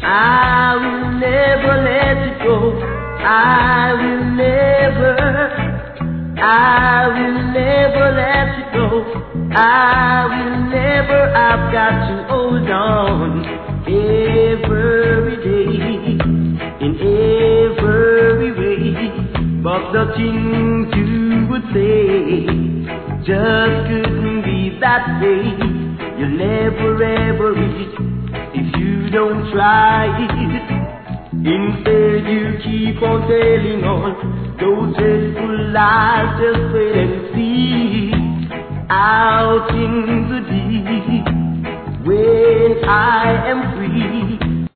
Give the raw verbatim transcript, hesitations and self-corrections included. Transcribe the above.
I will never let you go. I will never, I will never let you go. I will never, I've got to hold on every day, in every way. But the things you would say just couldn't be that way. You'll never ever reach if you don't try it. Instead you keep on telling on those dreadful lies. Just wait and see how things will be when I am free.